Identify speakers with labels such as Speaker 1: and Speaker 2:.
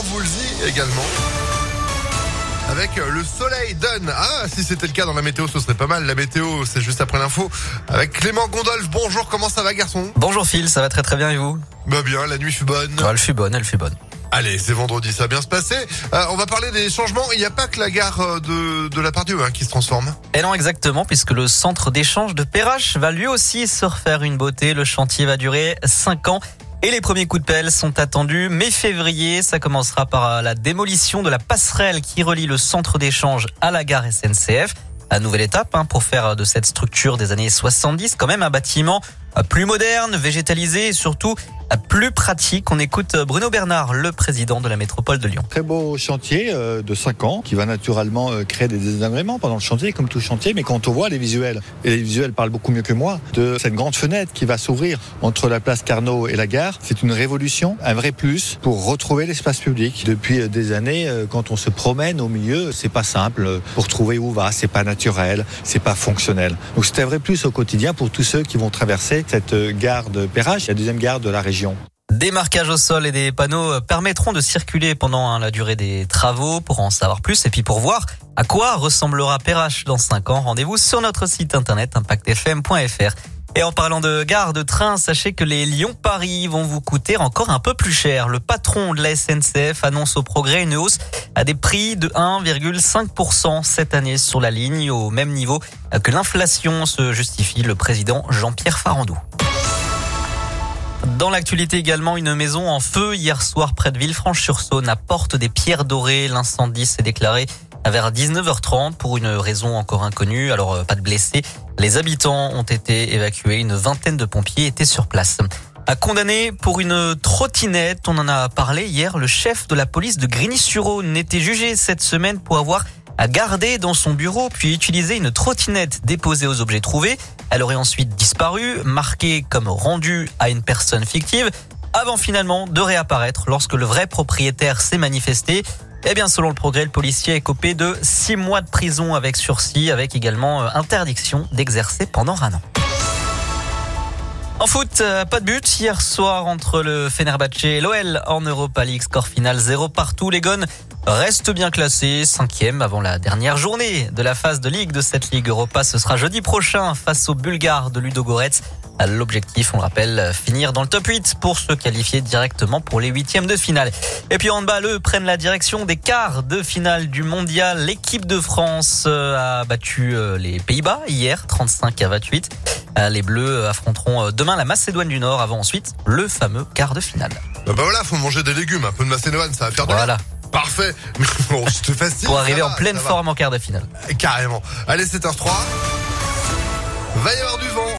Speaker 1: vous le dit également. Avec le soleil donne. Ah, si c'était le cas dans la météo, ce serait pas mal. La météo, c'est juste après l'info. Avec Clément Gondolf. Bonjour, comment ça va, garçon?
Speaker 2: Bonjour Phil, ça va très très bien et vous?
Speaker 1: Bah bien, la nuit fut bonne.
Speaker 2: Elle fut bonne.
Speaker 1: Allez, c'est vendredi, ça va bien se passer. On va parler des changements. Il n'y a pas que la gare de la Pardieu qui se transforme.
Speaker 2: Et non, exactement, puisque le centre d'échange de Perrache va lui aussi se refaire une beauté. Le chantier va durer 5 ans. Et les premiers coups de pelle sont attendus mi-février. Ça commencera par la démolition de la passerelle qui relie le centre d'échange à la gare SNCF. La nouvelle étape pour faire de cette structure des années 70 quand même un bâtiment plus moderne, végétalisé et surtout plus pratique. On écoute Bruno Bernard, le président de la métropole de Lyon.
Speaker 3: Très beau chantier de 5 ans qui va naturellement créer des désagréments pendant le chantier, comme tout chantier. Mais quand on voit les visuels, et les visuels parlent beaucoup mieux que moi, de cette grande fenêtre qui va s'ouvrir entre la place Carnot et la gare, c'est une révolution, un vrai plus pour retrouver l'espace public. Depuis des années, quand on se promène au milieu, c'est pas simple pour trouver où va, c'est pas naturel, c'est pas fonctionnel. Donc c'est un vrai plus au quotidien pour tous ceux qui vont traverser cette gare de Perrache, la deuxième gare de la région.
Speaker 2: Des marquages au sol et des panneaux permettront de circuler pendant la durée des travaux. Pour en savoir plus et puis pour voir à quoi ressemblera Perrache dans 5 ans, rendez-vous sur notre site internet impactfm.fr. Et en parlant de gare de train, sachez que les Lyon-Paris vont vous coûter encore un peu plus cher. Le patron de la SNCF annonce au progrès une hausse à des prix de 1,5% cette année sur la ligne, au même niveau que l'inflation, se justifie le président Jean-Pierre Farandou. Dans l'actualité également, une maison en feu hier soir près de Villefranche-sur-Saône à Porte des Pierres Dorées. L'incendie s'est déclaré vers 19h30 pour une raison encore inconnue. Alors pas de blessés. Les habitants ont été évacués. Une vingtaine de pompiers étaient sur place. Condamné pour une trottinette, on en a parlé hier. Le chef de la police de Grigny-sur-Aulne était jugé cette semaine pour avoir gardé dans son bureau puis utilisé une trottinette déposée aux objets trouvés. Elle aurait ensuite disparu, marquée comme rendue à une personne fictive, avant finalement de réapparaître lorsque le vrai propriétaire s'est manifesté. Eh bien, selon le progrès, le policier est copé de 6 mois de prison avec sursis, avec également interdiction d'exercer pendant 1 an. En foot, pas de but hier soir entre le Fenerbahçe et l'OL en Europa League. Score final 0 partout. Les Gones restent bien classés, 5e avant la dernière journée de la phase de Ligue de cette Ligue Europa. Ce sera jeudi prochain face aux Bulgares de Ludogorets. L'objectif, on le rappelle, finir dans le top 8 pour se qualifier directement pour les 8e de finale. Et puis en handball, eux prennent la direction des quarts de finale du mondial. L'équipe de France a battu les Pays-Bas hier, 35-28. Les Bleus affronteront demain la Macédoine du Nord avant ensuite le fameux quart de finale.
Speaker 1: Bah voilà, faut manger des légumes, un peu de macédoine, ça va faire de
Speaker 2: Voilà.
Speaker 1: Parfait. Bon, c'était facile.
Speaker 2: Pour arriver en pleine
Speaker 1: ça va.
Speaker 2: forme en quart de finale.
Speaker 1: Carrément. Allez, 7h03. Va y avoir du vent.